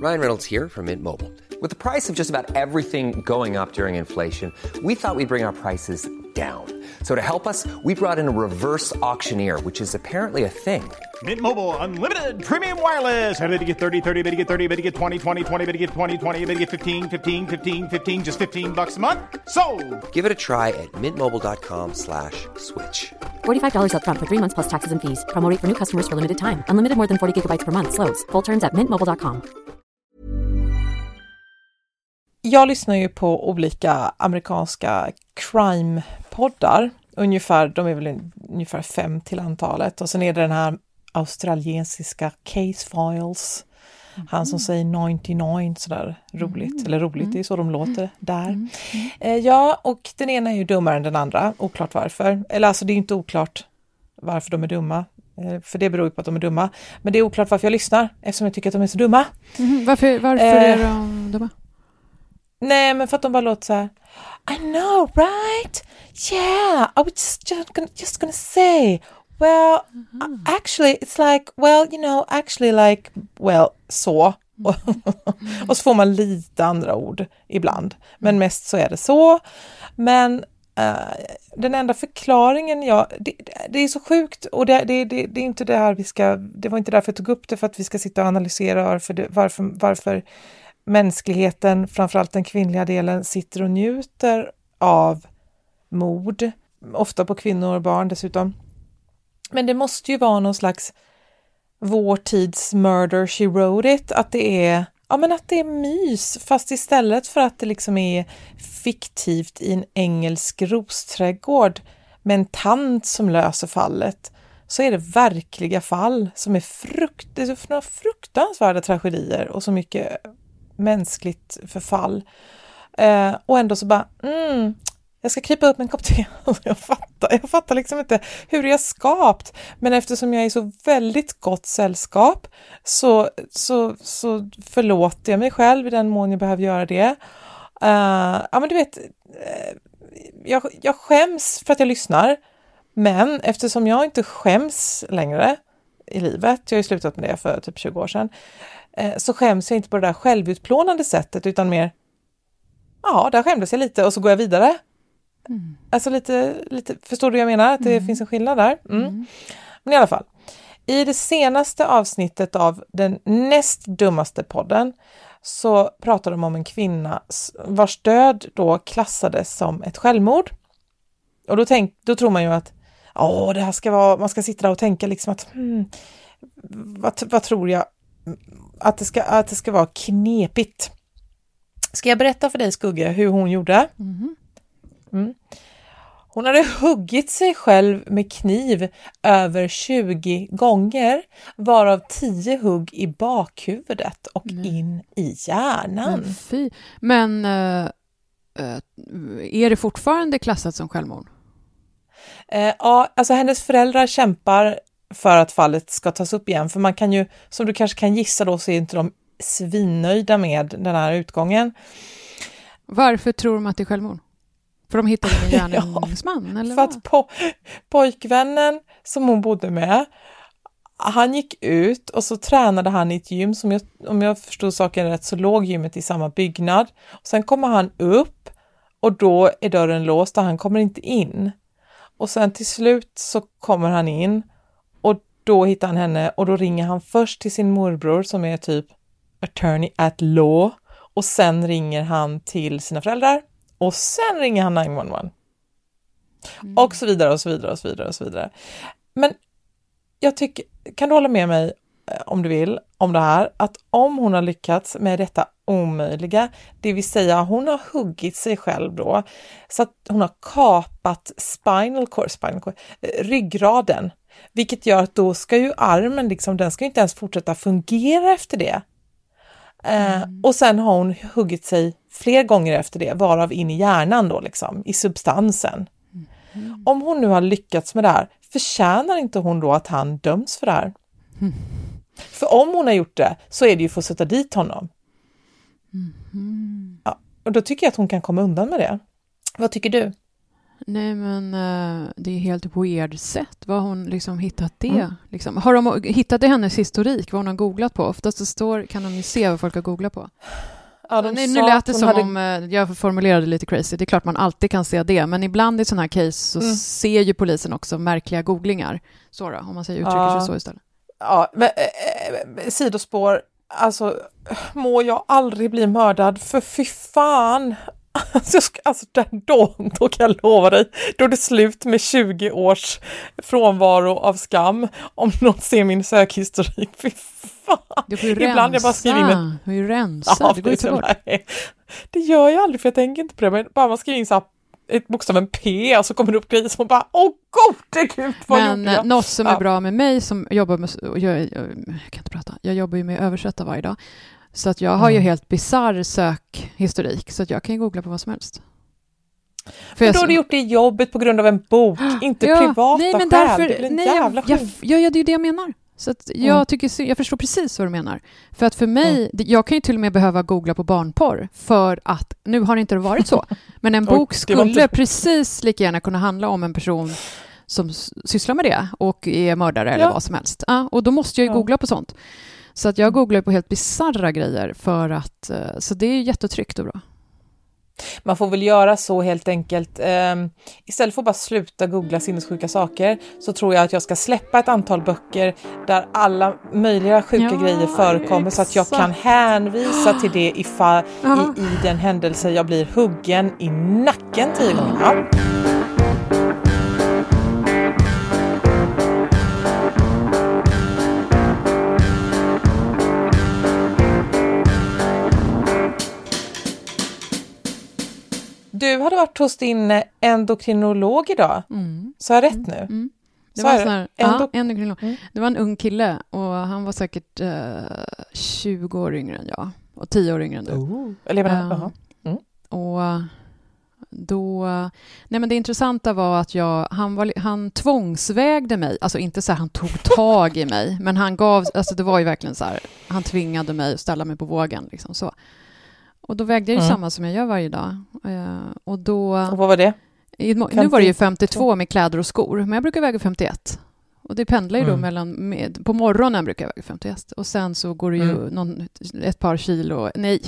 Ryan Reynolds here from Mint Mobile. With the price of just about everything going up during inflation, we thought we'd bring our prices down. So to help us, we brought in a reverse auctioneer, which is apparently a thing. Mint Mobile Unlimited Premium Wireless. How to get 30, 30, bit to get 30, bit to get 20, 20, 20, bit to get 20, 20, bit to get 15, 15, 15, 15, just $15 a month? Sold! Give it a try at mintmobile.com/switch. $45 up front for 3 months plus taxes and fees. Promo rate for new customers for limited time. Unlimited more than 40 gigabytes per month. Slows full terms at mintmobile.com. Jag lyssnar ju på olika amerikanska crime-poddar. De är väl ungefär 5 till antalet. Och sen är det den här australiensiska Case Files. Han som säger 99 sådär roligt. Eller roligt, det är så de låter där. Ja, och den ena är ju dummare än den andra. Oklart varför. Eller alltså det är ju inte oklart varför de är dumma. För det beror ju på att de är dumma. Men det är oklart varför jag lyssnar. Eftersom jag tycker att de är så dumma. Varför är de dumma? Nej, men för att de bara låter så här. I know, right? Yeah, I was just gonna say. Well, actually, it's like, well, you know, actually like, well, så. Och så får man lite andra ord ibland. Men mest så är det så. Men den enda förklaringen, det är så sjukt. Och det är inte det här det var inte därför jag tog upp det, för att vi ska sitta och analysera varför mänskligheten, framförallt den kvinnliga delen, sitter och njuter av mord. Ofta på kvinnor och barn dessutom. Men det måste ju vara någon slags vår tids murder she wrote it. Att det är, att det är mys. Fast istället för att det liksom är fiktivt i en engelsk rosträdgård med en tant som löser fallet, så är det verkliga fall som är det är några fruktansvärda tragedier och så mycket mänskligt förfall. Och ändå så bara, jag ska krypa upp med en kopp te. Jag fattar liksom inte hur jag skapat. Men eftersom jag är så väldigt gott sällskap så förlåter jag mig själv i den mån jag behöver göra det. Men du vet, jag skäms för att jag lyssnar. Men eftersom jag inte skäms längre i livet, jag har ju slutat med det för typ 20 år sedan, så skäms jag inte på det där självutplånande sättet, utan mer, där skämdes jag lite och så går jag vidare. Alltså lite, förstår du vad jag menar? Att det finns en skillnad där. Men i alla fall, i det senaste avsnittet av den näst dummaste podden så pratar de om en kvinna vars död då klassades som ett självmord. Och då tror man ju att det här ska vara, man ska sitta där och tänka liksom att vad tror jag att det ska vara knepigt. Ska jag berätta för dig, Skugge, hur hon gjorde? Hon hade huggit sig själv med kniv över 20 gånger, varav 10 hugg i bakhuvudet och in i hjärnan. Men är det fortfarande klassat som självmord? Ja, alltså hennes föräldrar kämpar för att fallet ska tas upp igen. För man kan ju, som du kanske kan gissa då, så är inte de svinnöjda med den här utgången. Varför tror de att det är självmord? För de hittade en gärningsman? Eller för att pojkvännen som hon bodde med, han gick ut och så tränade han i ett gym som om jag förstod saken rätt så låg gymmet i samma byggnad. Och sen kommer han upp och då är dörren låst och han kommer inte in. Och sen till slut så kommer han in och då hittar han henne och då ringer han först till sin morbror som är typ attorney at law och sen ringer han till sina föräldrar och sen ringer han 911. Och så vidare och så vidare och så vidare och så vidare. Men jag tycker, kan du hålla med mig om du vill om det här, att om hon har lyckats med detta omöjliga, det vill säga hon har huggit sig själv då så att hon har kapat spinal cord, ryggraden, vilket gör att då ska ju armen liksom, den ska ju inte ens fortsätta fungera efter det. Och sen har hon huggit sig fler gånger efter det, varav in i hjärnan då liksom, i substansen. Om hon nu har lyckats med det här, förtjänar inte hon då att han döms för det här? För om hon har gjort det så är det ju för att sätta dit honom. Ja, och då tycker jag att hon kan komma undan med det. Vad tycker du? Nej, men det är helt weird sätt. Vad har hon liksom hittat det? Liksom. Har de hittat det hennes historik? Vad hon har googlat på? Oftast det står, kan de ju se vad folk har googlat på. Ja, Nu lät det som om jag formulerade lite crazy. Det är klart man alltid kan se det. Men ibland i sådana här case så ser ju polisen också märkliga googlingar. Så då, om man säger uttrycker sig så istället. Ja, men sidospår. Alltså, må jag aldrig bli mördad, för fy fan. Alltså då kan jag lova dig, då är det slut med 20 års frånvaro av skam om någon ser min sökhistorik. Fy fan. Du får ju ibland jag bara skriver in Du får ju rensa. Det går inte bort. Det gör jag aldrig, för jag tänker inte på det. Men bara man skriver in så här, ett bokstaven P och så kommer det upp grejer som bara, gode gud, vad gjorde jag? Något som är bra med mig som jobbar med, jag kan inte prata, jag jobbar ju med att översätta varje dag. Så att jag har ju helt bizarr sökhistorik, så att jag kan ju googla på vad som helst. För då har du gjort det jobbet på grund av en bok, inte privata nej, men skäl. därför, Det blir en nej, jävla det är ju det jag menar. Så att jag förstår precis vad du menar. För att för mig, jag kan ju till och med behöva googla på barnporr för att, nu har det inte varit så, men en bok skulle precis lika gärna kunna handla om en person som sysslar med det och är mördare eller vad som helst. Ja, och då måste jag ju googla på sånt. Så att jag googlar på helt bizarra grejer för att, så det är jättetryggt och bra. Man får väl göra så helt enkelt. Istället för att bara sluta googla sinnessjuka saker, så tror jag att jag ska släppa ett antal böcker där alla möjliga sjuka grejer förekommer, så att jag kan hänvisa till det i den händelse jag blir huggen i nacken 10 gånger. Ja. Du hade varit hos din endokrinolog idag. Så jag rätt nu? Det var endokrinolog. Det var en ung kille och han var säkert 20 år yngre än jag och 10 år yngre än du. Och då, nej men det intressanta var att han tvångsvägde mig, alltså inte så här han tog tag i mig, men han gav, alltså det var ju verkligen så här, han tvingade mig att ställa mig på vågen liksom så. Och då vägde jag ju samma som jag gör varje dag. Och vad var det? Nu var det ju 52 med kläder och skor. Men jag brukar väga 51. Och det pendlar ju då på morgonen brukar jag väga 51. Och sen så går det ju ett par kilo,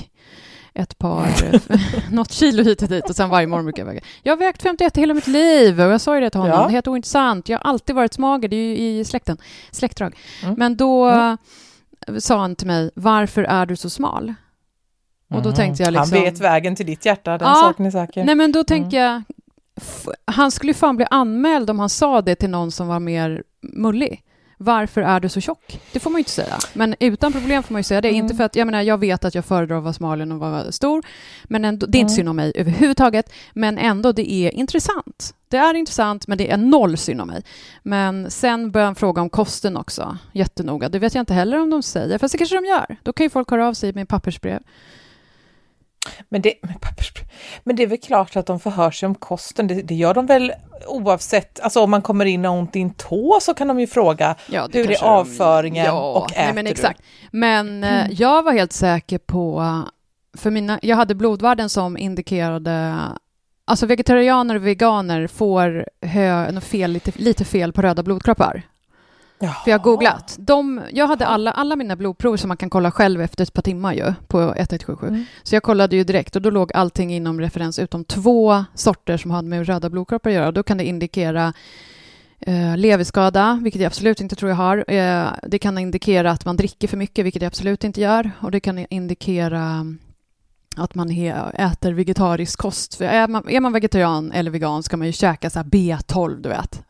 något kilo hit och dit. Och sen varje morgon brukar jag väga. Jag har vägt 51 hela mitt liv. Och jag sa ju det till honom. Det är helt ointressant. Jag har alltid varit smager. Det är ju i släktdrag. Men då sa han till mig, varför är du så smal? Och då tänkte jag liksom, han vet vägen till ditt hjärta, den saken är säker. Nej, men då tänker jag, han skulle ju fan bli anmäld om han sa det till någon som var mer mullig. Varför är du så tjock? Det får man ju inte säga. Men utan problem får man ju säga det. Inte för att, jag vet att jag föredrar att vara smal än att vara stor. Men ändå, det är inte synd om mig överhuvudtaget. Men ändå, det är intressant. Det är intressant, men det är noll synd om mig. Men sen börjar han fråga om kosten också. Jättenoga. Det vet jag inte heller om de säger. Fast det kanske de gör. Då kan ju folk höra av sig med pappersbrev. Men det är väl klart att de förhör sig om kosten. Det gör de väl oavsett. Alltså om man kommer in och har ont i en tå så kan de ju fråga hur är avföringen och äter nej, men exakt. Men jag var helt säker på, jag hade blodvärden som indikerade, alltså vegetarianer och veganer får lite fel på röda blodkroppar. För jag har googlat. Jag hade alla mina blodprover som man kan kolla själv efter ett par timmar ju, på 1177. Så jag kollade ju direkt och då låg allting inom referens utom 2 sorter som hade med röda blodkroppar att göra. Då kan det indikera leverskada, vilket jag absolut inte tror jag har. Det kan indikera att man dricker för mycket, vilket jag absolut inte gör. Och det kan indikera att man äter vegetarisk kost. För är man vegetarian eller vegan ska man ju käka så här B12, du vet.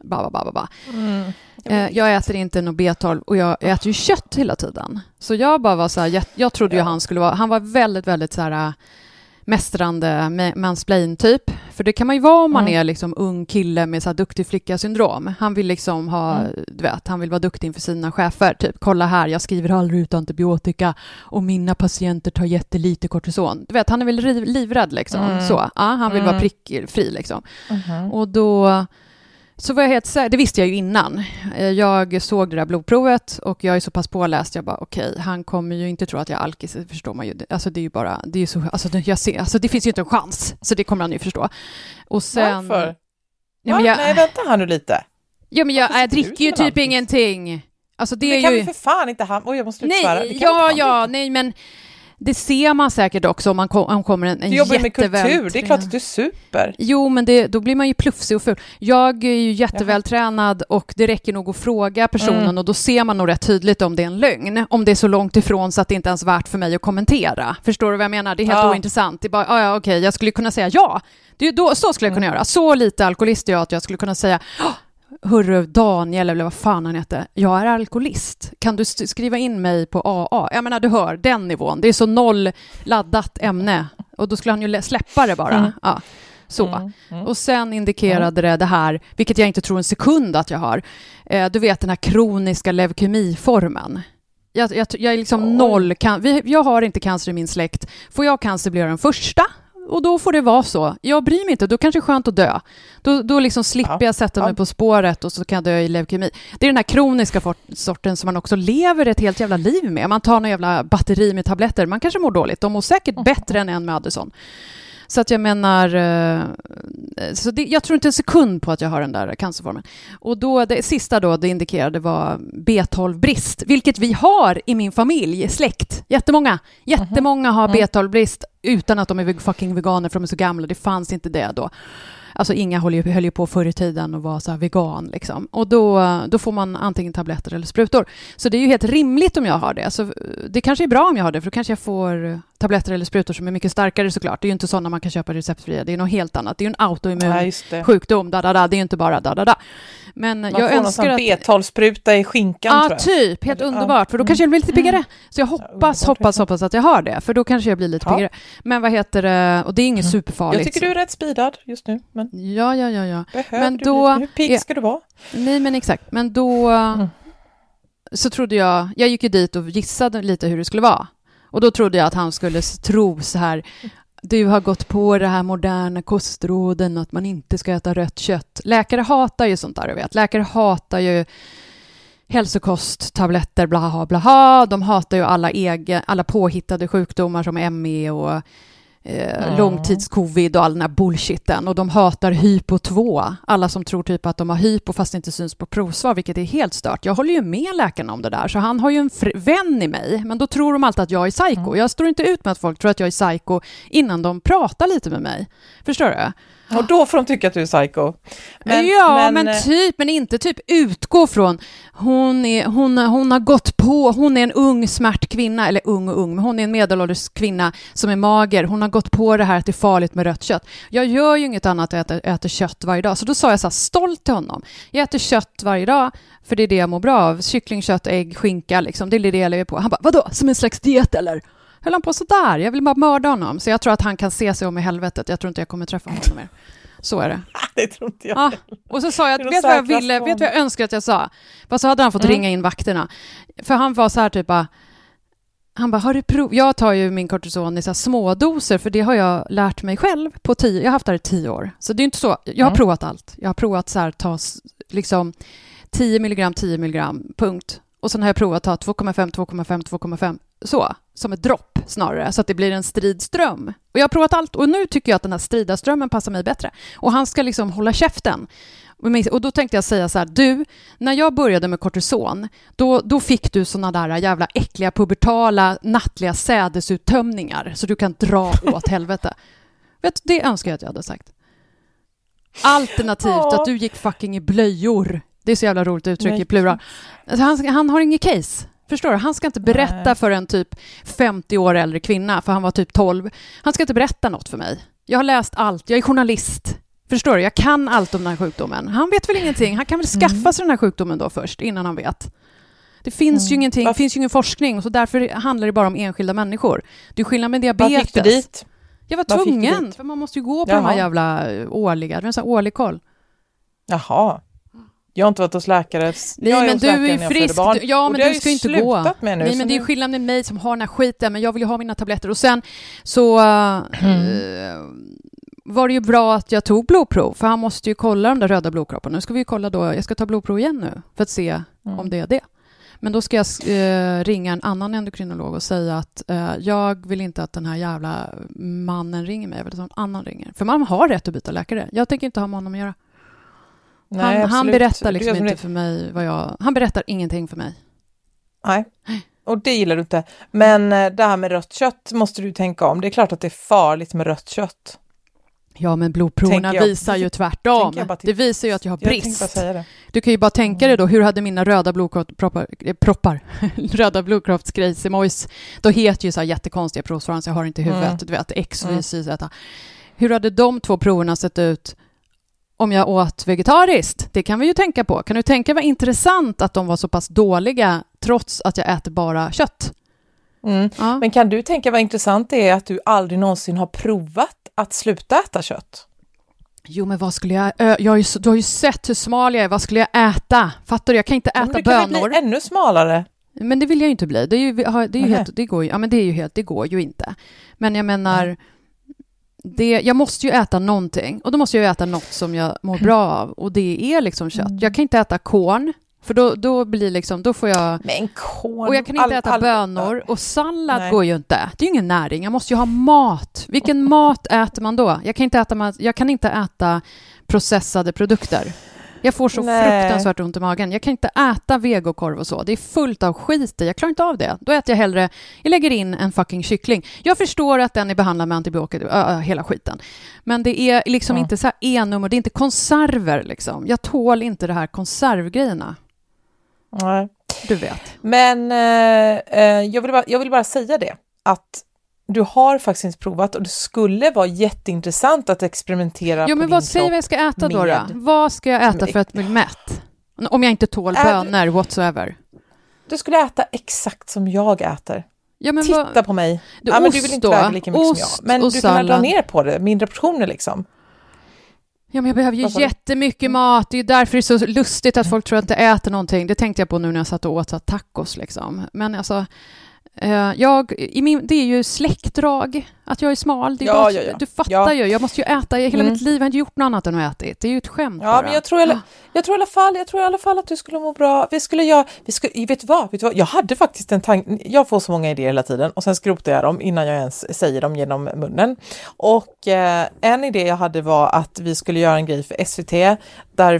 Jag äter inte någon B12 och jag äter ju kött hela tiden. Så jag bara var så här, jag trodde ju han var väldigt, väldigt så här mästrande mansplain typ. För det kan man ju vara om man är liksom ung kille med så här duktig flicka-syndrom. Han vill liksom han vill vara duktig inför sina chefer. Typ, kolla här, jag skriver aldrig ut antibiotika och mina patienter tar jättelite kortison. Du vet, han är väl livrädd liksom. Så, han vill vara prickfri liksom. Och då så var jag helt säker, det visste jag ju innan. Jag såg det där blodprovet och jag är så pass påläst. Jag bara, okej, han kommer ju inte tro att jag är alkis, förstår man ju. Alltså det är ju bara, det är så, alltså jag ser, alltså det finns ju inte en chans. Så det kommer han ju förstå. Och sen, varför? Ja, men Nej, vänta här nu lite. Ja, men jag dricker ju typ ingenting. Alltså det kan är ju... vi för fan inte ha... Oj, jag måste svära. Nej, men det ser man säkert också om man kommer en du jobbar med jätteväl... kultur, det är klart att du är super. Jo, men då blir man ju plufsig och ful. Jag är ju jättevältränad och det räcker nog att fråga personen och då ser man nog rätt tydligt om det är en lögn. Om det är så långt ifrån så att det inte ens är värt för mig att kommentera. Förstår du vad jag menar? Det är helt ointressant. Det är bara, okej, jag skulle kunna säga ja. Så skulle jag kunna göra. Så lite alkoholist är jag att jag skulle kunna säga... Hörru Daniel, eller vad fan han heter. Jag är alkoholist. Kan du skriva in mig på AA? Jag menar, du hör, den nivån. Det är så noll laddat ämne. Och då skulle han ju släppa det bara. Ja, så. Och sen indikerade det här, vilket jag inte tror en sekund att jag har. Du vet den här kroniska leukemiformen. Jag är liksom noll. Jag har inte cancer i min släkt. Får jag cancer blir jag den första. Och då får det vara så. Jag bryr mig inte, då kanske det är skönt att dö. Då liksom slipper jag sätta mig på spåret och så kan jag dö i leukemi. Det är den här kroniska sorten som man också lever ett helt jävla liv med. Man tar någon jävla batteri med tabletter. Man kanske mår dåligt. De mår säkert bättre än en med Addison. Så att jag menar... jag tror inte en sekund på att jag har den där cancerformen. Och då, det sista då, det indikerade var B12-brist. Vilket vi har i min familj, släkt. Jättemånga har B12-brist utan att de är fucking veganer för de är så gamla. Det fanns inte det då. Alltså inga höll ju på förr i tiden och var så här vegan liksom. Och då får man antingen tabletter eller sprutor. Så det är ju helt rimligt om jag har det. Så det kanske är bra om jag har det, för då kanske jag får tabletter eller sprutor som är mycket starkare såklart. Det är ju inte sådana man kan köpa receptfria. Det är något helt annat. Det är ju en autoimmun sjukdom. Det är ju inte bara Men man jag önskar att... B12-spruta i skinkan, tror jag. Typ. Helt underbart. För då kanske jag blir lite piggare. Så jag hoppas att jag har det. För då kanske jag blir lite piggare. Men vad heter det? Och det är inget superfarligt. Jag tycker du är rätt speedad just nu. Men... Ja. Men då... Hur pigg ska du vara? Nej, men exakt. Men då... Så trodde jag gick ju dit och gissade lite hur det skulle vara. Och då trodde jag att han skulle tro så här... Du har gått på det här moderna kostråden att man inte ska äta rött kött. Läkare hatar ju sånt där, du vet. Läkare hatar ju hälsokosttabletter, blaha, blaha. De hatar ju alla påhittade sjukdomar som ME och långtidscovid och all den här bullshiten. Och de hatar hypo 2. Alla som tror typ att de har hypo fast det inte syns på provsvar, vilket är helt stört. Jag håller ju med läkarna om det där. Så han har ju en vän i mig. Men då tror de alltid att jag är psycho. Jag står inte ut med att folk tror att jag är psycho innan de pratar lite med mig. Förstår du? Och då får de tycka att du är psycho. Men inte typ utgå från hon har gått på, hon är en ung smärt kvinna, eller ung, men hon är en medelålders kvinna som är mager. Hon har gått på det här att det är farligt med rött kött. Jag gör ju inget annat än att äta kött varje dag. Så då sa jag så här stolt till honom. Jag äter kött varje dag för det är det jag mår bra av. Kyckling, kött, ägg, skinka liksom. Det är det jag lever på. Han bara, vadå? Som en slags diet eller? Höll han på så där? Jag vill bara mörda honom. Så jag tror att han kan se sig om i helvetet. Jag tror inte jag kommer träffa honom mer. Så är det. Det tror inte jag. Och så sa jag, vet vad jag önskar att jag sa? Fast så hade han fått ringa in vakterna. För han var så här typ han bara, har du prov? Jag tar ju min kortison i så här små doser, för det har jag lärt mig själv på 10. Jag har haft det i 10 år. Så det är inte så. Jag har provat allt. Jag har provat så här ta liksom 10 milligram, punkt. Och sen har jag provat att ta 2,5. Så, som ett dropp snarare, så att det blir en stridström. Och jag har provat allt och nu tycker jag att den här stridaströmmen passar mig bättre. Och han ska liksom hålla käften. Och då tänkte jag säga så här, du, när jag började med kortison, då fick du såna där jävla äckliga, pubertala, nattliga sädesuttömningar så du kan dra åt helvete. Vet du, det önskar jag att jag hade sagt. Alternativt att du gick fucking i blöjor. Det är så jävla roligt uttryck i plural. Alltså han har ingen case. Förstår du? Han ska inte berätta för en typ 50 år äldre kvinna, för han var typ 12. Han ska inte berätta något för mig. Jag har läst allt. Jag är journalist. Förstår du? Jag kan allt om den här sjukdomen. Han vet väl ingenting. Han kan väl skaffa sig den här sjukdomen då först, innan han vet. Det finns ju ingenting. Det finns ju ingen forskning. Så därför handlar det bara om enskilda människor. Det är skillnad med diabetes. Vad fick du dit? Jag var tvungen. För man måste ju gå på de här jävla årliga. Det är en sån här årlig koll. Jaha. Jag har inte varit hos läkare. Nej, men du är frisk. Ja, men du ska inte gå. Med nu, nej, men det är skillnad med mig som har den här skiten. Men jag vill ju ha mina tabletter. Och sen så var det ju bra att jag tog blodprov. För han måste ju kolla de där röda blodkropparna. Nu ska vi kolla då. Jag ska ta blodprov igen nu. För att se om det är det. Men då ska jag ringa en annan endokrinolog och säga att jag vill inte att den här jävla mannen ringer mig. Jag vill att någon annan ringer. För man har rätt att byta läkare. Jag tänker inte ha med honom att göra. Nej, Han absolut. berättar Du liksom gör som inte det. för mig han berättar ingenting för mig. Nej, och det gillar du inte. Men det här med rött kött måste du tänka om. Det är klart att det är farligt med rött kött. Ja, men blodproverna Tänker jag- visar ju tvärtom. tänker jag bara till- Det visar ju att jag har Jag tänkte bara brist. säga det. Du kan ju bara tänka dig då, hur hade mina röda blodproppar röda blodkroppsgrejsimojs, då heter ju så här jättekonstiga provsvar, så jag har inte i huvudet, du vet, X, Y, Z. Hur hade de 2 proverna sett ut om jag åt vegetariskt? Det kan vi ju tänka på. Kan du tänka vad intressant att de var så pass dåliga trots att jag äter bara kött? Ja. Men kan du tänka vad intressant det är att du aldrig någonsin har provat att sluta äta kött? Jo, men vad skulle du har ju sett hur smal jag är. Vad skulle jag äta? Fattar du? Jag kan inte äta Men du kan väl bönor. bli ännu smalare. Men det vill jag ju inte bli. Det är ju helt, det går ju, ja, men det går ju inte. Men jag menar, jag måste ju äta någonting. Och då måste jag äta något som jag mår bra av. Och det är liksom kött. Jag kan inte äta korn. För då blir liksom, då får jag... Men korn... Och jag kan inte äta bönor. Och sallad går ju inte. Det är ju ingen näring. Jag måste ju ha mat. Vilken mat äter man då? Jag kan inte äta processade produkter. Jag får så fruktansvärt ont i magen. Jag kan inte äta vegokorv och så. Det är fullt av skit i. Jag klarar inte av det. Då äter jag hellre... Jag lägger in en fucking kyckling. Jag förstår att den är behandlad med antibiotika, hela skiten. Men det är liksom inte så här E-nummer. Det är inte konserver liksom. Jag tål inte det här konservgrejerna. Nej. Du vet. Men jag vill bara säga det. Att du har faktiskt inte provat och det skulle vara jätteintressant att experimentera Jo, men vad säger jag ska äta då? Vad ska jag äta för att bli mätt? Om jag inte tål bönor whatsoever. Du skulle äta exakt som jag äter. Ja, men titta på mig. Men du vill inte väga lika mycket som jag. Men du kan dra ner på det. Mindre portioner liksom. Ja, men jag behöver ju jättemycket mat. Det är ju därför det är så lustigt att folk tror att jag äter någonting. Det tänkte jag på nu när jag satt och åt tacos liksom. Men alltså... det är ju släktdrag att jag är smal. Det är du fattar ju. Jag måste ju äta hela mitt liv. Jag har inte gjort något annat än att äta. Det är ju ett skämt bara. Men jag tror i alla fall att du skulle må bra. Vet du vad? Jag hade faktiskt en tanke. Jag får så många idéer hela tiden och sen skrotar jag dem innan jag ens säger dem genom munnen. Och en idé jag hade var att vi skulle göra en grej för SVT där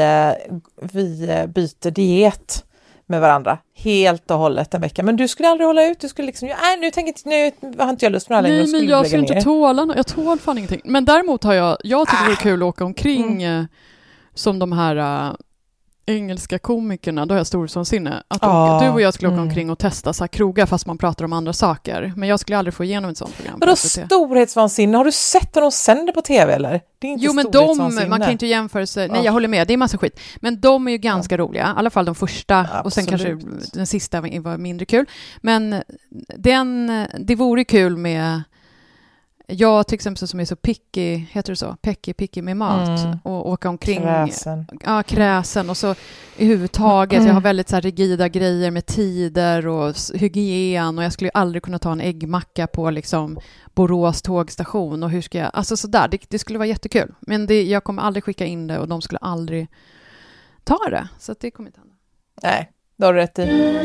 vi byter diet med varandra helt och hållet en vecka. Men du skulle aldrig hålla ut. Du skulle liksom, nu har inte jag lust med det här längre. Nej, men jag skulle inte tåla. Jag tål fan ingenting. Men däremot har jag tycker det är kul att åka omkring som de här engelska komikerna. Då har jag storståndssinne. Att du och jag skulle åka omkring och testa så här krogar fast man pratar om andra saker. Men jag skulle aldrig få igenom ett sånt program. Vadå storhetsvansinne? Har du sett när de sänder på tv eller? Det är inte man kan inte jämföra sig. Nej, jag håller med. Det är massa skit. Men de är ju ganska roliga. I alla fall de första. Absolut. Och sen kanske den sista var mindre kul. Men det vore kul med... Jag till exempel som är så picky, heter det så? Picky med mat. Och åka omkring. Kräsen. Ja, kräsen. Och så i huvudtaget, jag har väldigt så här rigida grejer med tider och hygien. Och jag skulle ju aldrig kunna ta en äggmacka på liksom Borås tågstation. Och hur ska jag... Alltså sådär, det skulle vara jättekul. Men jag kommer aldrig skicka in det och de skulle aldrig ta det. Så att det kommer inte hända. Nej, det har du rätt i.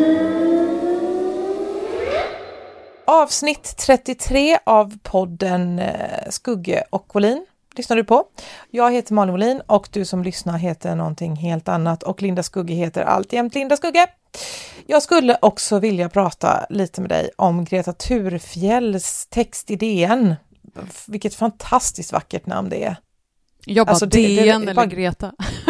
Avsnitt 33 av podden Skugge och Wåhlin lyssnar du på. Jag heter Malin Wåhlin och du som lyssnar heter någonting helt annat och Linda Skugge heter alltjämt Linda Skugge. Jag skulle också vilja prata lite med dig om Greta Thurfjells text i DN. Vilket fantastiskt vackert namn det är. Jag bara alltså, DN eller Greta.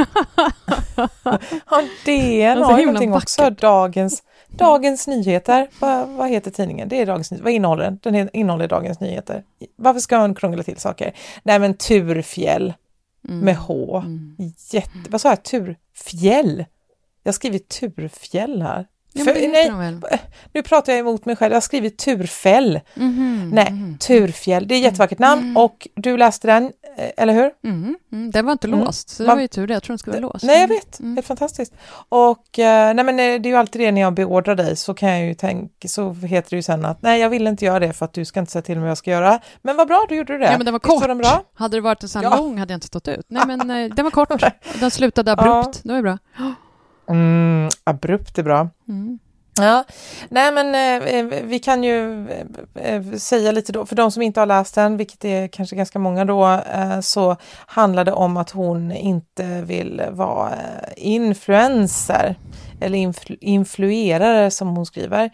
Ja, DN har ju någonting också. Dagens Nyheter. Vad heter tidningen? Det är Dagens Nyheter. Vad innehåller den? Den innehåller Dagens Nyheter. Varför ska man krångla till saker? Nej, men Thurfjell med H. Vad sa jag? Thurfjell? Jag skriver Thurfjell här. Nu pratar jag emot mig själv. Jag har skrivit Thurfjell. Thurfjell. Det är ett jättevackert namn och du läste den, eller hur? Den var inte låst, så det var ju tur det. Jag tror den skulle vara låst. Nej, jag vet. Det är fantastiskt. Och det är ju alltid det när jag beordrar dig så kan jag ju tänka, så heter det ju sen att nej, jag vill inte göra det för att du ska inte säga till mig vad jag ska göra. Men vad bra, då gjorde du det. Ja, men den var kort. Den bra? Hade det varit en sån lång hade jag inte stått ut. Nej, men den var kort. Den slutade abrupt. Det var bra. Abrupt är bra. Ja, nej men vi kan ju säga lite då, för de som inte har läst den, vilket är kanske ganska många då, så handlar det om att hon inte vill vara influencer eller influerare som hon skriver.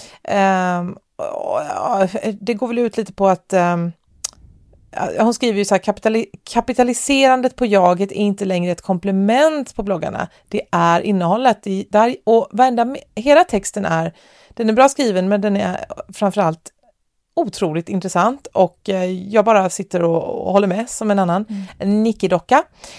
Det går väl ut lite på att hon skriver ju så här, kapitaliserandet på jaget är inte längre ett komplement på bloggarna. Det är innehållet i där, och hela texten den är bra skriven, men den är framförallt otroligt intressant, och jag bara sitter och håller med som en annan Nicky-docka.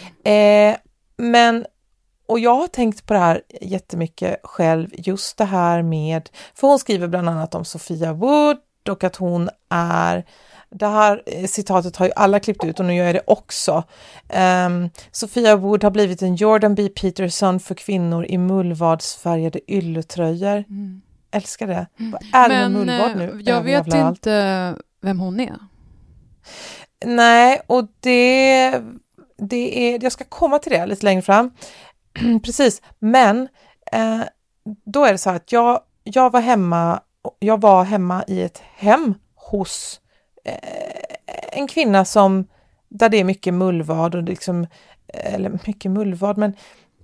Och jag har tänkt på det här jättemycket själv, just det här med, för hon skriver bland annat om Sophia Wood, och att hon är, det här citatet har ju alla klippt ut och nu gör jag det också. Sophia Wood har blivit en Jordan B. Peterson för kvinnor i mullvadsfärgade ylletröjor. Älskar det. Vad är det med mullvad nu? Jag vet inte vem hon är. Nej, och det är, jag ska komma till det lite längre fram. Precis, men då är det så här att jag var hemma i ett hem hos en kvinna som, där det är mycket mullvad och liksom, eller mycket mullvad, men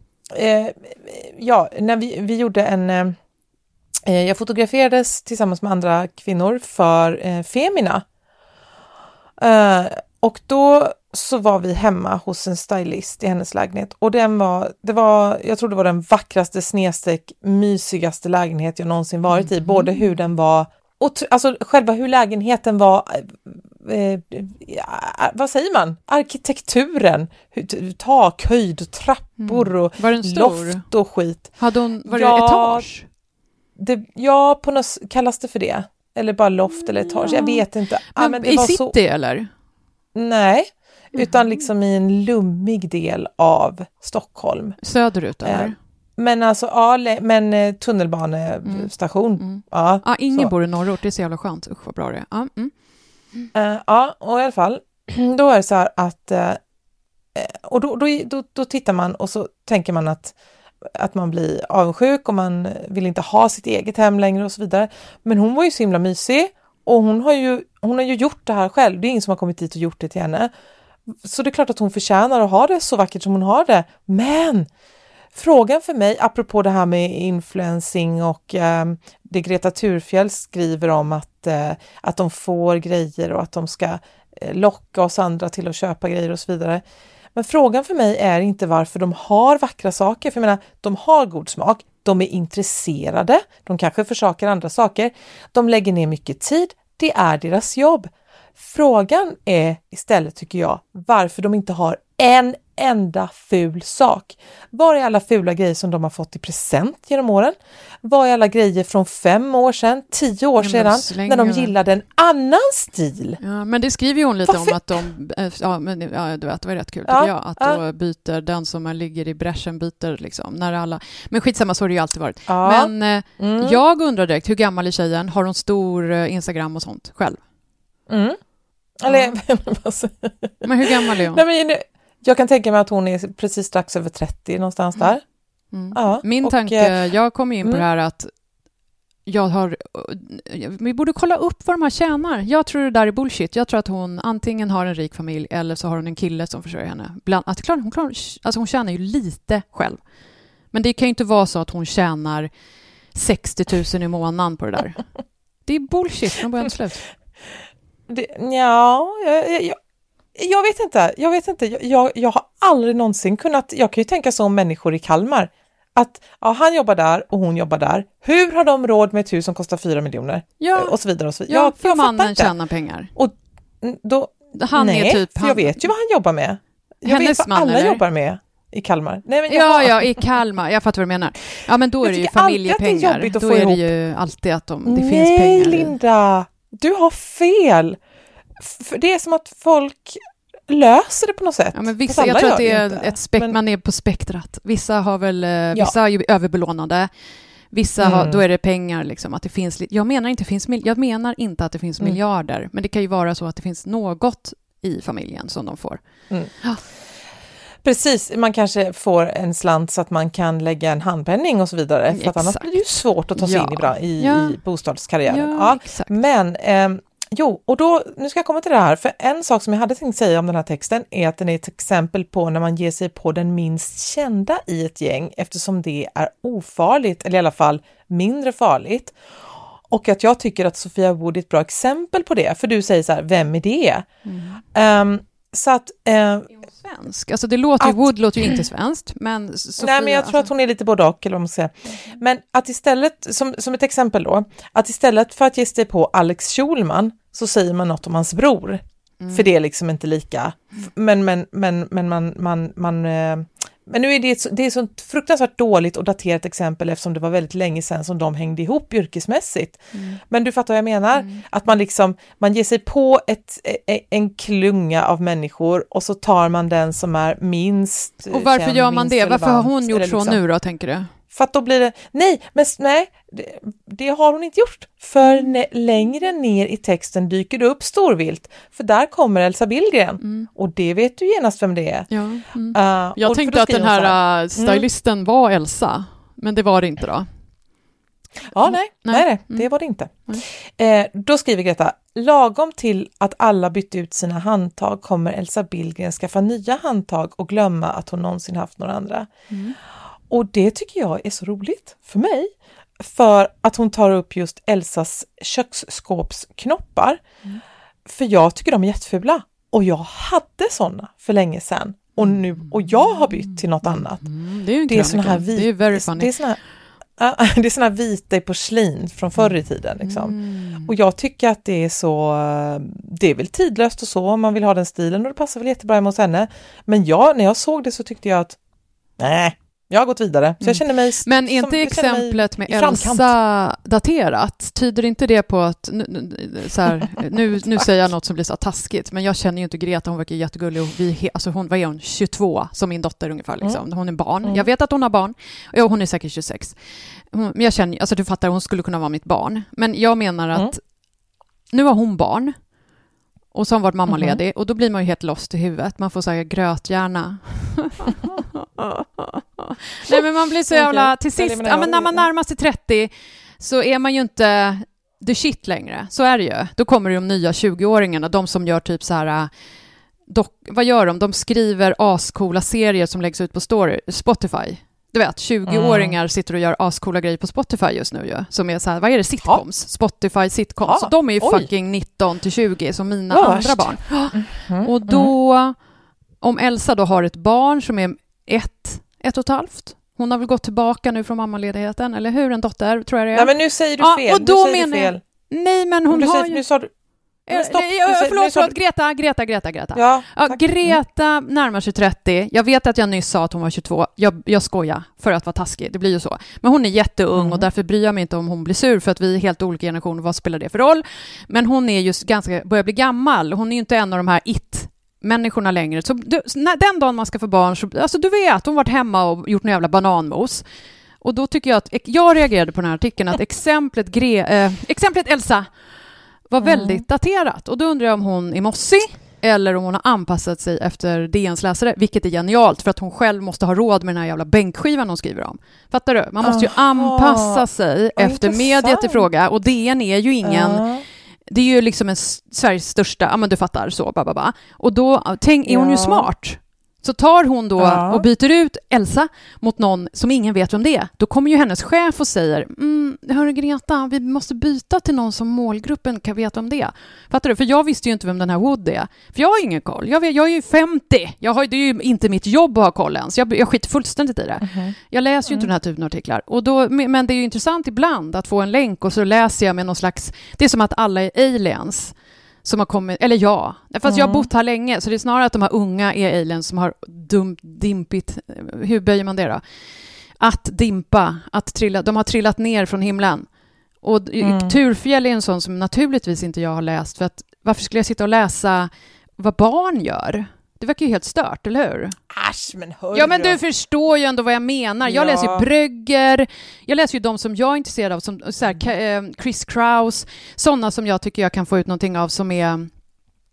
när vi gjorde jag fotograferades tillsammans med andra kvinnor för Femina, och då så var vi hemma hos en stylist i hennes lägenhet, och jag tror det var den vackraste mysigaste lägenhet jag någonsin varit i, både hur den var och alltså själva hur lägenheten var, vad säger man? Arkitekturen, takhöjd och trappor och loft och skit. Var det etage? På något kallas det för det. Eller bara loft eller etage, jag vet inte. Men i city eller? Nej, utan liksom i en lummig del av Stockholm. Söderut eller? Men alltså, men tunnelbanestation. Ingen bor i norrort, det är så jävla skönt. Usch vad bra det är. Och i alla fall, då är det så här att och då tittar man och så tänker man att man blir avundsjuk och man vill inte ha sitt eget hem längre och så vidare. Men hon var ju så himla mysig, och hon har ju gjort det här själv. Det är ingen som har kommit dit och gjort det till henne. Så det är klart att hon förtjänar att ha det så vackert som hon har det. Men frågan för mig, apropå det här med influencing och det Greta Thurfjell skriver om att de får grejer och att de ska locka oss andra till att köpa grejer och så vidare. Men frågan för mig är inte varför de har vackra saker. För jag menar, de har god smak, de är intresserade, de kanske försakar andra saker, de lägger ner mycket tid, det är deras jobb. Frågan är istället, tycker jag, varför de inte har en enda ful sak. Var är alla fula grejer som de har fått i present genom åren? Var är alla grejer från 5 år sedan, 10 år sedan, när de gillade en annan stil? Ja, men det skriver ju hon lite om att du vet, det var rätt kul tycker jag, att då byter den som ligger i bräschen byter liksom, när alla, men skitsamma, så har det ju alltid varit. Men jag undrar direkt, hur gammal är tjejen? Har hon stor Instagram och sånt själv? Eller, men hur gammal är hon? Nej, men jag kan tänka mig att hon är precis strax över 30 någonstans där. Min tanke, jag kom in på det här att vi borde kolla upp vad de här tjänar. Jag tror det där är bullshit. Jag tror att hon antingen har en rik familj eller så har hon en kille som försörjer henne. Hon tjänar ju lite själv. Men det kan ju inte vara så att hon tjänar 60 000 i månaden på det där. Det är bullshit från början till slut. Jag vet inte. Jag har aldrig någonsin kunnat, jag kan ju tänka så om människor i Kalmar. Att han jobbar där och hon jobbar där. Hur har de råd med ett hus som kostar 4 miljoner? Och så vidare och så vidare. För mannen tjänar pengar. Och då, är typ jag vet ju vad han jobbar med. Hennes vet vad man, alla eller? Jobbar med i Kalmar. Nej, men i Kalmar. Jag fattar vad du menar. Ja, men då är det ju familjepengar. Då är det ju alltid att det finns pengar. Nej, Linda. Du har fel. För det är som att folk löser det på något sätt. Ja, men vissa, jag tror att det är man är på spektrat. Vissa har väl vissa är ju överbelånade. Vissa då är det pengar liksom, att det finns. Jag menar inte att det finns miljarder, men det kan ju vara så att det finns något i familjen som de får. Precis, man kanske får en slant så att man kan lägga en handpenning och så vidare. För att annars blir det ju svårt att ta sig in i bostadskarriären. Ja, exakt. Men och då, nu ska jag komma till det här. För en sak som jag hade tänkt säga om den här texten är att den är ett exempel på när man ger sig på den minst kända i ett gäng, eftersom det är ofarligt, eller i alla fall mindre farligt. Och att jag tycker att Sofia Wood är ett bra exempel på det. För du säger så här, vem är det? Så att... svensk. Alltså det låter ju, Wood låter ju inte svenskt, men Sofia, nej, men jag tror att hon är lite både och, eller vad man ska säga. Men att istället, som ett exempel då, att istället för att ge sig på Alex Schulman så säger man något om hans bror. För det är liksom inte lika. Men nu är det är ett sånt fruktansvärt dåligt och daterat exempel, eftersom det var väldigt länge sedan som de hängde ihop yrkesmässigt. Men du fattar vad jag menar? Att man ger sig på en klunga av människor och så tar man den som är minst. Och varför känd, gör man det? Varför har hon gjort liksom, så nu då, tänker du? För att då blir det, det har hon inte gjort. För längre ner i texten dyker det upp storvilt. För där kommer Elsa Billgren. Och det vet du genast vem det är. Ja. Jag tänkte att den här stylisten var Elsa. Men det var det inte då. Ja, nej, det var det inte. Då skriver Greta, lagom till att alla bytt ut sina handtag kommer Elsa Billgren skaffa nya handtag och glömma att hon någonsin haft några andra. Och det tycker jag är så roligt för mig. För att hon tar upp just Elsas köksskåpsknoppar. För jag tycker de är jättefula. Och jag hade såna för länge sedan. Och jag har bytt till något annat. Det är ju en krönika. Det är very funny. Det är såna vita i porslin från förr i tiden. Liksom. Och jag tycker att det är så... Det är väl tidlöst och så om man vill ha den stilen. Och det passar väl jättebra hos henne. Men när jag såg det så tyckte jag att... Nej, jag har gått vidare. Så jag känner mig... Men är inte exemplet med Elsa daterat? Tyder inte det på att... Nu säger jag något som blir så taskigt. Men jag känner ju inte Greta. Hon verkar jättegullig. Och vad är hon? 22 som min dotter ungefär. Liksom. Hon är barn. Jag vet att hon har barn. Och hon är säkert 26. Men jag känner... Alltså du fattar, hon skulle kunna vara mitt barn. Men jag menar att... Nu har hon barn. Och så har hon varit mammaledig. Och då blir man ju helt lost i huvudet. Man får säga gröthjärna. Nej, men man blir så jävla... Till sist, när man närmar sig 30 så är man ju inte the shit längre. Så är det ju. Då kommer de nya 20-åringarna. De som gör typ så här... vad gör de? De skriver ascoola serier som läggs ut på Spotify. Du vet, 20-åringar sitter och gör ascoola grejer på Spotify just nu ju. Som är så här, vad är det? Sitcoms? Spotify sitcoms. Så de är ju fucking 19-20 som mina andra barn. Och då, om Elsa då har ett barn som är ett och ett halvt. Hon har väl gått tillbaka nu från mammaledigheten, eller hur? En dotter, tror jag det är. Nej, men nu säger du fel. Och då menar jag... Nej, men hon har ju... Nu sa du... Förlåt, Greta. Ja, Greta närmar sig 30. Jag vet att jag nyss sa att hon var 22. Jag skojar för att vara taskig. Det blir ju så. Men hon är jätteung och därför bryr jag mig inte om hon blir sur, för att vi är helt olika generationer. Vad spelar det för roll? Men hon är just börjar bli gammal. Hon är ju inte en av de här människorna längre. Så den dagen man ska få barn så, alltså du vet, hon varit hemma och gjort en jävla bananmos. Och då tycker jag att jag reagerade på den här artikeln att exemplet Elsa var väldigt daterat. Och då undrar jag om hon är mossig eller om hon har anpassat sig efter DNs läsare, vilket är genialt för att hon själv måste ha råd med den här jävla bänkskivan hon skriver om. Fattar du? Man måste ju anpassa sig efter mediet i fråga, och DN är ju ingen... Det är ju liksom Sveriges största, men du fattar så, Och då är hon ju smart. Så tar hon då och byter ut Elsa mot någon som ingen vet vem det är. Då kommer ju hennes chef och säger, hörru Greta, vi måste byta till någon som målgruppen kan veta om det. Fattar du? För jag visste ju inte vem den här Wood är. För jag har ingen koll. Jag är ju 50. Det är ju inte mitt jobb att ha koll ens. Jag skiter fullständigt i det. Jag läser ju inte den här typen av artiklar. Och då, men det är ju intressant ibland att få en länk och så läser jag med någon slags... Det är som att alla är aliens som har kommit, eller fast jag har bott här länge, så det är snarare att de här unga är aliens som har dimpit, hur böjer man det då? Att dimpa, att trilla, de har trillat ner från himlen. Och Turfjäll är en sån som naturligtvis inte jag har läst, för att varför skulle jag sitta och läsa vad barn gör? Det verkar ju helt stört, eller hur? Äsch, men hörru. Ja, men du förstår ju ändå vad jag menar. Jag läser ju Brögger. Jag läser ju de som jag är intresserad av, som så här, Chris Kraus. Sådana som jag tycker jag kan få ut någonting av, som är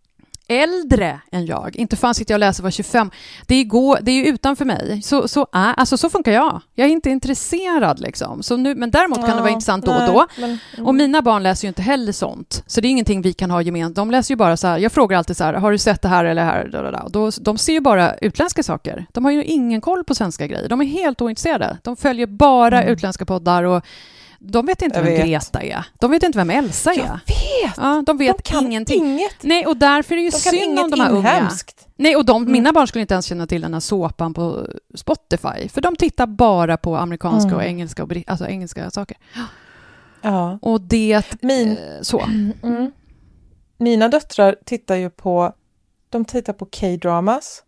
äldre än jag. Inte fan sitter jag och läser var 25. Det är ju utanför mig. Så funkar jag. Jag är inte intresserad liksom. Så nu, men däremot kan det vara intressant då och då. Och mina barn läser ju inte heller sånt. Så det är ingenting vi kan ha gemensamt. De läser ju bara så här. Jag frågar alltid så här, har du sett det här eller här? De ser ju bara utländska saker. De har ju ingen koll på svenska grejer. De är helt ointresserade. De följer bara utländska poddar och de vet inte vem Greta är. De vet inte vem Elsa är. Jag vet! Ja, de vet ingenting. Inget. Nej, och därför är det ju synd om de här unga. Nej, och mina barn skulle inte ens känna till den här såpan på Spotify. För de tittar bara på amerikanska och engelska, alltså engelska saker. Ja. Och det... så. Mina döttrar tittar ju på... De tittar på K-dramas.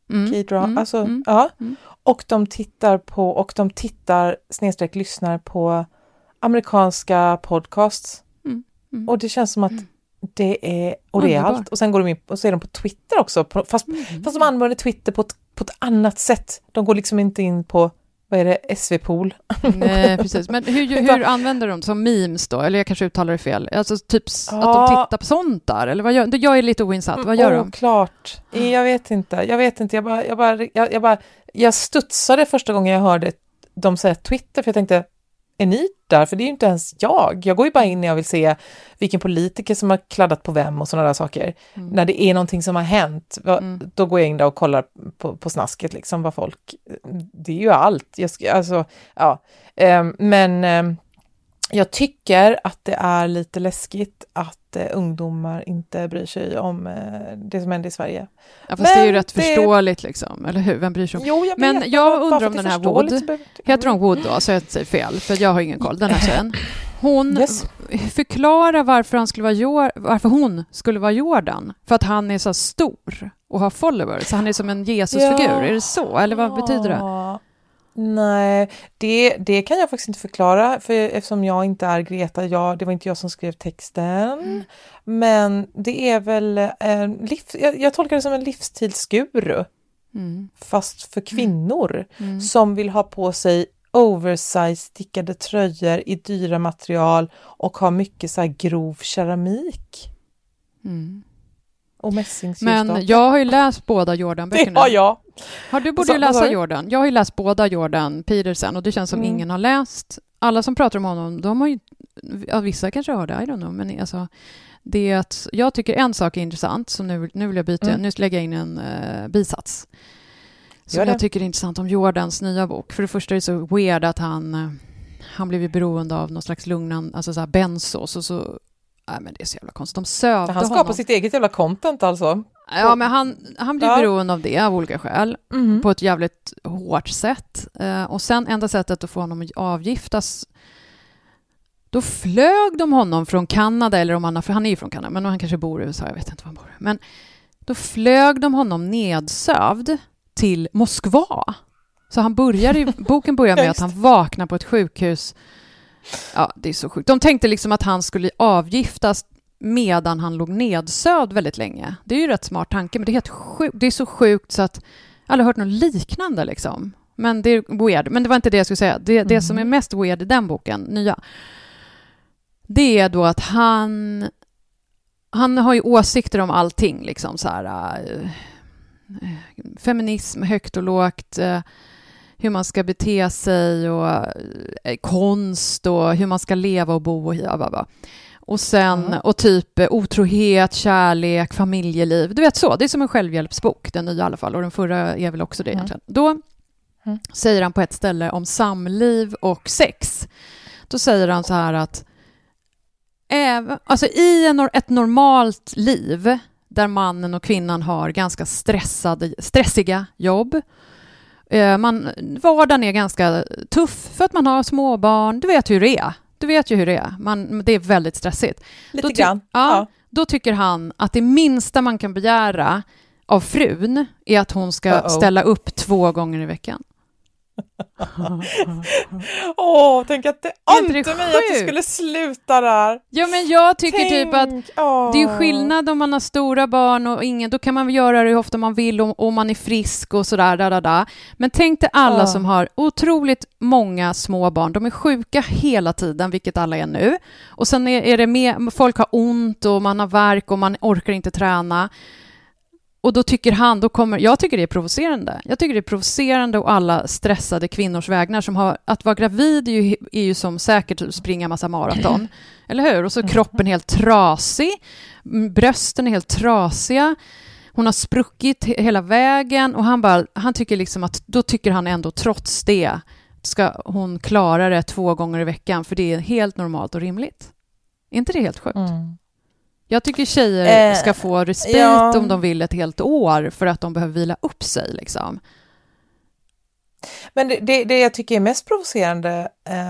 Och de tittar lyssnar på amerikanska podcasts. Och det känns som att det är allt. Och sen går de in och så är de på Twitter också. Fast de använder Twitter på ett annat sätt. De går liksom inte in på, vad är det, SV-pool. Nej, precis. Men hur använder de som memes då? Eller jag kanske uttalar det fel. Alltså typ att de tittar på sånt där. Eller vad gör de? Jag är lite oinsatt. Vad gör de? Klart. Jag vet inte. Jag studsade första gången jag hörde de säga Twitter. För jag tänkte, är ni där? För det är ju inte ens jag. Jag går ju bara in när jag vill se vilken politiker som har kladdat på vem och sådana där saker. När det är någonting som har hänt, då går jag in där och kollar på snasket liksom, vad folk... Det är ju allt. Men jag tycker att det är lite läskigt att ungdomar inte bryr sig om det som händer i Sverige. Ja, fast det är ju rätt förståeligt liksom, eller hur? Vem bryr sig om? Jo, jag vet, men jag undrar om den här Wood, heter hon Wood då, så jag säger fel, för jag har ingen koll, den här tjejen. Hon förklarar varför hon skulle vara Jordan, för att han är så stor och har followers, så han är som en Jesusfigur, är det så? Eller vad betyder det? Nej, det kan jag faktiskt inte förklara, för eftersom jag inte är Greta, det var inte jag som skrev texten, men det är väl jag tolkar det som en livsstilsguru, fast för kvinnor som vill ha på sig oversize stickade tröjor i dyra material och ha mycket så här grov keramik. Och mässingsljusstake. Men jag har ju läst båda Jordan-böckerna. Det har jag. Du borde ju läsa Jordan. Jag har ju läst båda Jordan Peterson och det känns som ingen har läst. Alla som pratar om honom, de har ju... Ja, vissa kanske har det, I don't know. Men alltså, det är att jag tycker en sak är intressant, så nu vill jag byta. Nu lägger jag in en bisats. Som jag tycker är intressant om Jordans nya bok. För det första är det så weird att han blev ju beroende av någon slags lugnande, alltså så här benzos och så... Nej, men det är så jävla konstigt. De sövde han skapar honom. Sitt eget jävla content alltså. Ja, men han blir beroende av det av olika skäl. På ett jävligt hårt sätt. Och sen enda sättet att få honom att avgiftas, då flög de honom från Kanada, eller om han, för han är ju från Kanada, men han kanske bor i USA, jag vet inte var han bor. Men då flög de honom nedsövd till Moskva. Så boken börjar med att han vaknar på ett sjukhus. Ja, det är så sjukt. De tänkte liksom att han skulle avgiftas medan han låg nedsövd väldigt länge. Det är ju rätt smart tanke, men det är helt sjukt. Det är så sjukt så att jag aldrig hört något liknande liksom. Men det är weird. Men det var inte det jag skulle säga. Det som är mest weird i den boken, nya, det är då att han har ju åsikter om allting liksom så här, feminism, högt och lågt, hur man ska bete sig och konst och hur man ska leva och bo och sen och typ otrohet, kärlek, familjeliv. Du vet så, det är som en självhjälpsbok, den nya i alla fall, och den förra är väl också det egentligen. Då säger han på ett ställe om samliv och sex. Då säger han så här att alltså i ett normalt liv där mannen och kvinnan har ganska stressiga jobb, vardagen är ganska tuff för att man har småbarn. Du vet ju hur det är. Det är väldigt stressigt. Lite grann. Då tycker han att det minsta man kan begära av frun är att hon ska ställa upp 2 gånger i veckan. Tänk att det ante mig att du skulle sluta där. Ja, men jag tycker typ att det är skillnad om man har stora barn och ingen, då kan man göra det hur ofta man vill om man är frisk och sådär. Men tänk dig alla som har otroligt många små barn, de är sjuka hela tiden, vilket alla är nu, och sen är det med, folk har ont och man har värk och man orkar inte träna. Och då tycker han, jag tycker det är provocerande. Jag tycker det är provocerande och alla stressade kvinnors vägnar som har, att vara gravid är ju som säkert att springa massa maraton. Eller hur? Och så är kroppen helt trasig, brösten är helt trasiga, hon har spruckit hela vägen och han tycker liksom att, då tycker han ändå trots det ska hon klara det 2 gånger i veckan, för det är helt normalt och rimligt. Är inte det helt sjukt? Jag tycker tjejer ska få respekt om de vill ett helt år för att de behöver vila upp sig. Liksom. Men det jag tycker är mest provocerande,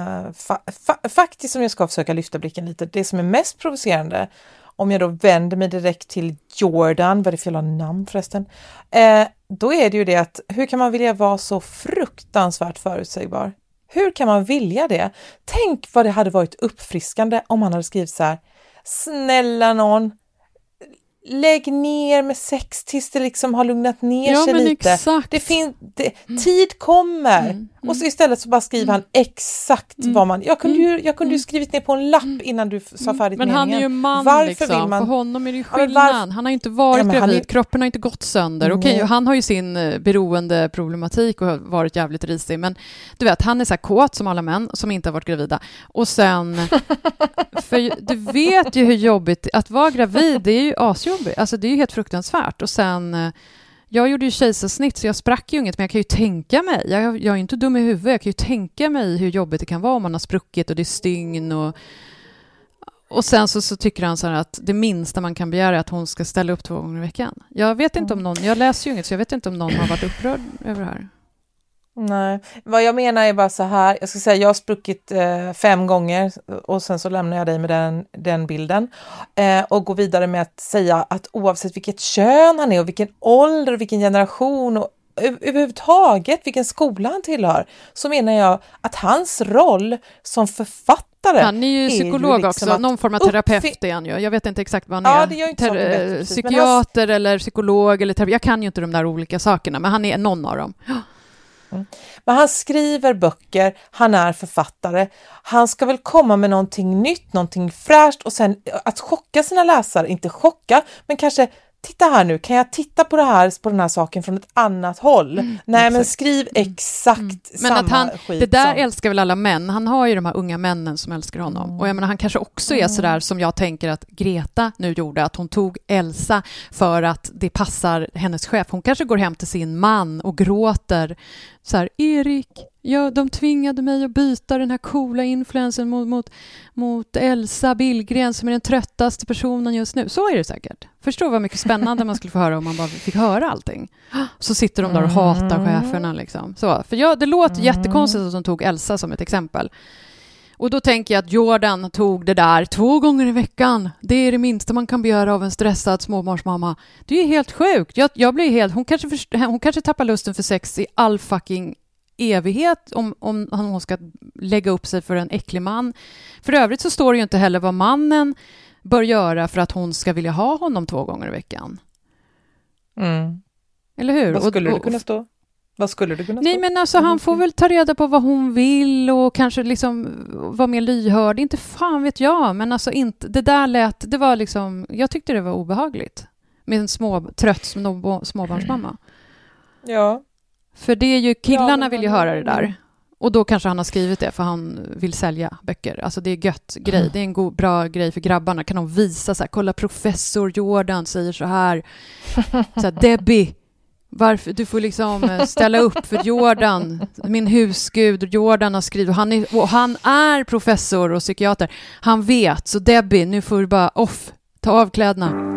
faktiskt om jag ska försöka lyfta blicken lite, det som är mest provocerande, om jag då vänder mig direkt till Jordan, vad är det för namn förresten, då är det ju det att hur kan man vilja vara så fruktansvärt förutsägbar? Hur kan man vilja det? Tänk vad det hade varit uppfriskande om man hade skrivit så här: snälla någon, lägg ner med sex tills det liksom har lugnat ner sig lite. Exakt. Tid kommer. Och så istället så bara skriver han exakt vad man... Jag kunde ju skrivit ner på en lapp innan du sa färdigt men meningen. Han är ju man. Varför liksom. Vill man... För honom är det ju skillnad. Han har inte varit gravid. Kroppen har inte gått sönder. Okej, han har ju sin beroende problematik och har varit jävligt risig. Men du vet, han är så här kåt som alla män som inte har varit gravida. Och sen... för du vet ju hur jobbigt... Att vara gravid, det är ju asjobbigt. Alltså det är ju helt fruktansvärt. Och sen... Jag gjorde ju kejsarsnitt så jag sprack ju inget, men jag kan ju tänka mig, jag är ju inte dum i huvudet, jag kan ju tänka mig hur jobbigt det kan vara om man har spruckit och det är stygn och sen så tycker han så här att det minsta man kan begära är att hon ska ställa upp 2 gånger i veckan. Jag vet inte om någon, jag läser ju inget så jag vet inte om någon har varit upprörd över det här. Nej, vad jag menar är bara så här, jag ska säga jag har spruckit 5 gånger och sen så lämnar jag dig med den bilden och går vidare med att säga att oavsett vilket kön han är och vilken ålder och vilken generation och överhuvudtaget vilken skola han tillhör, så menar jag att hans roll som författare, han är ju psykolog liksom också, någon form av terapeut är han ju. Jag vet inte exakt vad han är. Det gör inte psykiater eller psykolog eller terapeut. Jag kan ju inte de där olika sakerna, men han är någon av dem. Men han skriver böcker, han är författare, han ska väl komma med någonting nytt, någonting fräscht och sen att chocka sina läsare, inte chocka, men kanske titta här nu, kan jag titta på den här saken från ett annat håll? Nej, exakt. Men skriv exakt men samma att skit. Det där som... älskar väl alla män. Han har ju de här unga männen som älskar honom. Och jag menar, han kanske också är sådär som jag tänker att Greta nu gjorde, att hon tog Elsa för att det passar hennes chef. Hon kanske går hem till sin man och gråter så här: Erik, de tvingade mig att byta den här coola influensen mot Elsa Billgren som är den tröttaste personen just nu. Så är det säkert. Förstå vad mycket spännande man skulle få höra om man bara fick höra allting. Så sitter de där och hatar cheferna liksom. Så, för det låter jättekonstigt att de tog Elsa som ett exempel. Och då tänker jag att Jordan tog det där 2 gånger i veckan. Det är det minsta man kan begära av en stressad småbarnsmamma. Det är helt sjukt. Jag blir helt... Hon kanske tappar lusten för sex i all fucking evighet om hon ska lägga upp sig för en äcklig man. För övrigt så står det ju inte heller vad mannen bör göra för att hon ska vilja ha honom 2 gånger i veckan. Eller hur? Vad skulle det kunna stå? Vad skulle det kunna stå? Nej, men alltså han får väl ta reda på vad hon vill och kanske liksom vara mer lyhörd. Inte fan vet jag, men alltså inte, det där det var liksom, jag tyckte det var obehagligt med en trött småbarnsmamma. Ja. För det är ju, killarna vill ju höra det där. Och då kanske han har skrivit det för han vill sälja böcker. Alltså det är gött grej. Det är en bra grej för grabbarna. Kan de visa så här, kolla professor Jordan säger så här. Så här, Debbie, varför du får liksom ställa upp för Jordan, min husgud. Jordan har skrivit, han är professor och psykiater. Han vet, så Debbie, nu får du bara ta av kläderna.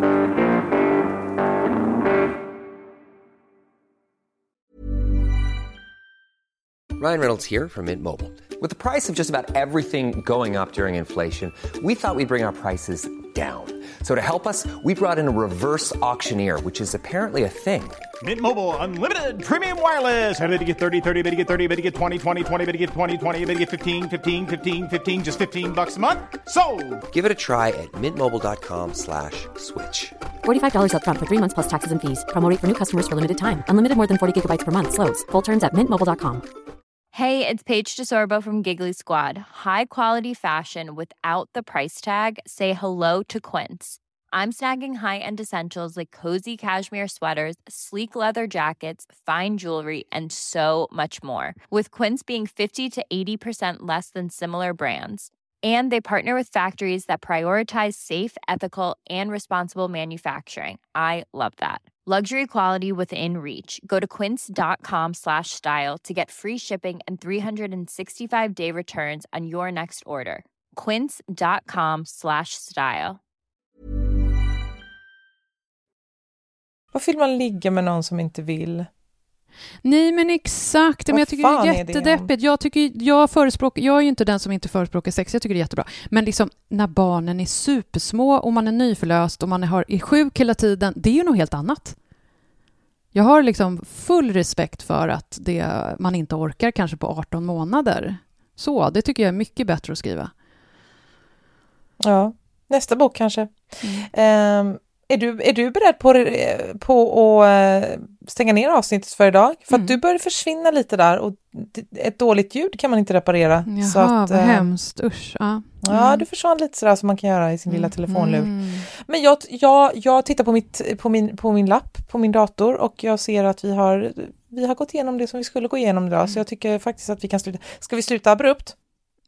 Ryan Reynolds here from Mint Mobile. With the price of just about everything going up during inflation, we thought we'd bring our prices down. So to help us, we brought in a reverse auctioneer, which is apparently a thing. Mint Mobile Unlimited Premium Wireless. How to get 30, 30, bit to get 30, bit to get 20, 20, 20, bit to get 20, 20, bit to get 15, 15, 15, 15, just $15 a month? Sold! Give it a try at mintmobile.com/switch. $45 up front for 3 months plus taxes and fees. Promo rate for new customers for limited time. Unlimited more than 40 gigabytes per month. Slows full terms at mintmobile.com. Hey, it's Paige DeSorbo from Giggly Squad. High quality fashion without the price tag. Say hello to Quince. I'm snagging high-end essentials like cozy cashmere sweaters, sleek leather jackets, fine jewelry, and so much more. With Quince being 50 to 80% less than similar brands. And they partner with factories that prioritize safe, ethical, and responsible manufacturing. I love that. Luxury quality within reach. Go to quince.com/style to get free shipping and 365-day returns on your next order. Quince.com/style. Vad vill man ligga med någon som inte vill? Nej, men exakt. Men jag tycker det är jättedeppigt. Jag är ju inte den som inte förespråkar sex. Jag tycker det är jättebra. Men liksom när barnen är supersmå och man är nyförlöst och man är sjuk hela tiden, det är ju något helt annat. Jag har liksom full respekt för att man inte orkar kanske på 18 månader. Så, det tycker jag är mycket bättre att skriva. Ja, nästa bok kanske. Är du beredd på att stänga ner avsnittet för idag? För att du börjar försvinna lite där och ett dåligt ljud kan man inte reparera. Jaha, så att, vad hemskt. Usch. Ja, du försvann lite sådär som man kan göra i sin lilla telefonlur. Men jag tittar på min lapp, på min dator och jag ser att vi har gått igenom det som vi skulle gå igenom idag. Så jag tycker faktiskt att vi kan sluta. Ska vi sluta abrupt?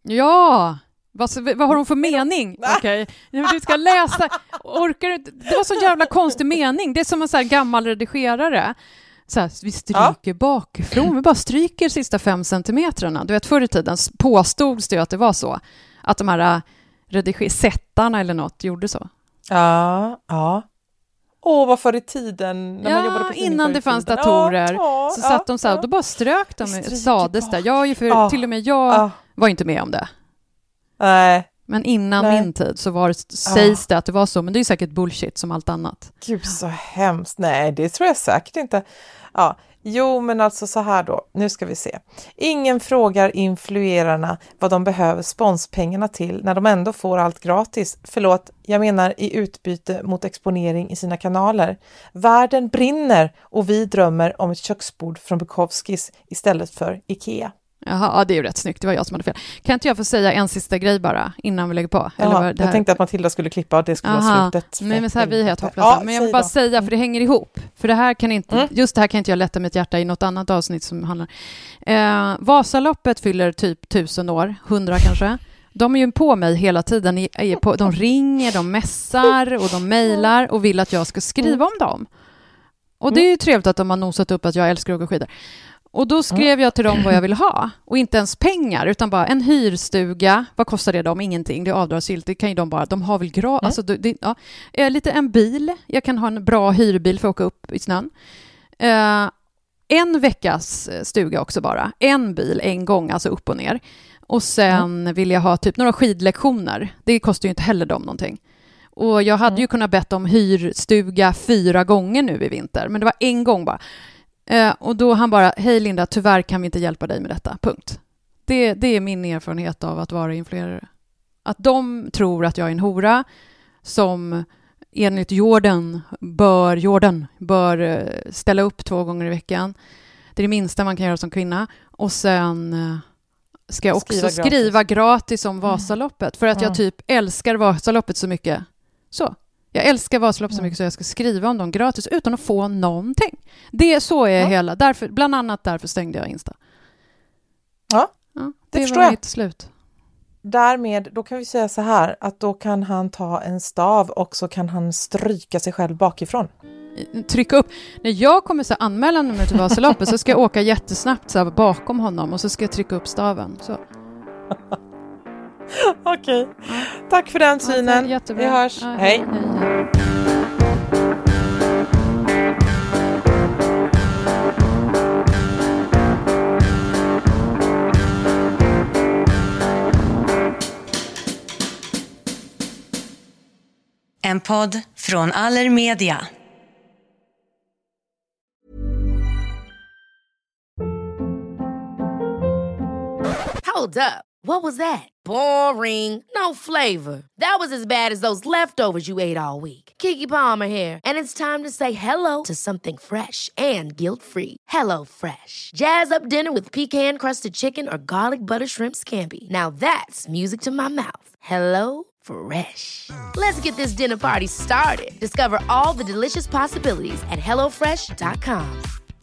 Ja! Vad har hon för mening? Okej. Du ska läsa. Orkar du? Det var så jävla konstig mening. Det är som en så här gammal redigerare. Så här, vi stryker bakifrån. Vi bara stryker sista 5 centimetrarna. Du vet, förr i tiden påstods det att det var så. Att de här sättarna eller något gjorde så. Ja. Vad förr i tiden när man jobbade på innan det fanns datorer så satt de så här och då bara strök de sades där. Till och med jag var inte med om det. Nej. Men innan min tid så sägs det att det var så, men det är ju säkert bullshit som allt annat. Gud, så hemskt. Nej, det tror jag säkert inte. Ja, jo, men alltså så här då. Nu ska vi se. Ingen frågar influerarna vad de behöver sponspengarna till när de ändå får allt gratis. Förlåt, jag menar i utbyte mot exponering i sina kanaler. Världen brinner och vi drömmer om ett köksbord från Bukowskis istället för Ikea. Jaha, det är ju rätt snyggt. Det var jag som hade fel. Kan inte jag få säga en sista grej bara innan vi lägger på? Jag tänkte att Matilda skulle klippa och det skulle vara slutet. Nej, men så här vi är helt hopplösa. Men jag vill bara säga, för det hänger ihop. För det här kan inte, just det här kan inte jag lätta mitt hjärta i något annat avsnitt som handlar. Vasaloppet fyller typ 1000 år, 100 kanske. De är ju på mig hela tiden. De ringer, de messar och de mejlar och vill att jag ska skriva om dem. Och det är ju trevligt att de har nosat upp att jag älskar att åka skidor. Och då skrev jag till dem vad jag vill ha. Och inte ens pengar, utan bara en hyrstuga. Vad kostar det dem? Ingenting. Det är avdragsgillt. Det kan ju de bara. De har väl alltså, lite en bil. Jag kan ha en bra hyrbil för att åka upp i snön. En veckas stuga också bara. En bil, en gång, alltså upp och ner. Och sen vill jag ha typ några skidlektioner. Det kostar ju inte heller dem någonting. Och jag hade ju kunnat bett om hyrstuga 4 gånger nu i vinter. Men det var en gång bara. Och då han bara, hej Linda, tyvärr kan vi inte hjälpa dig med detta, punkt. Det är min erfarenhet av att vara influerare. Att de tror att jag är en hora som enligt Jordan bör ställa upp 2 gånger i veckan. Det är det minsta man kan göra som kvinna. Och sen ska jag också skriva gratis om Vasaloppet. För att jag typ älskar Vasaloppet så mycket. Så. Jag älskar Vasalopp så mycket så jag ska skriva om dem gratis utan att få någonting. Så är hela. Bland annat därför stängde jag Insta. Ja, det förstår jag. Mitt slut. Därmed, då kan vi säga så här att då kan han ta en stav och så kan han stryka sig själv bakifrån. Trycka upp. När jag kommer så anmäla mig till Vasaloppet så ska jag åka jättesnabbt så här, bakom honom och så ska jag trycka upp staven. Så. Okej. Tack för den synen. Jättebra. Vi hörs. Hej. En podd från Allermedia. Hold up. What was that? Boring. No flavor. That was as bad as those leftovers you ate all week. Keke Palmer here, and it's time to say hello to something fresh and guilt-free. Hello Fresh. Jazz up dinner with pecan-crusted chicken or garlic butter shrimp scampi. Now that's music to my mouth. Hello Fresh. Let's get this dinner party started. Discover all the delicious possibilities at hellofresh.com.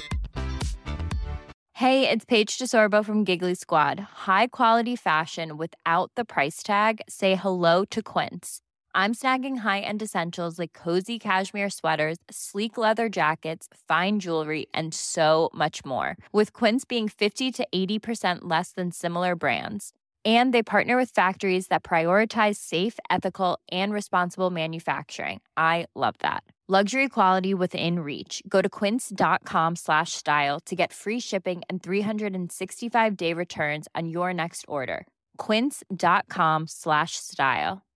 Hey, it's Paige DeSorbo from Giggly Squad. High quality fashion without the price tag. Say hello to Quince. I'm snagging high-end essentials like cozy cashmere sweaters, sleek leather jackets, fine jewelry, and so much more. With Quince being 50 to 80% less than similar brands. And they partner with factories that prioritize safe, ethical, and responsible manufacturing. I love that. Luxury quality within reach. Go to quince.com/style to get free shipping and 365-day returns on your next order. Quince.com/style.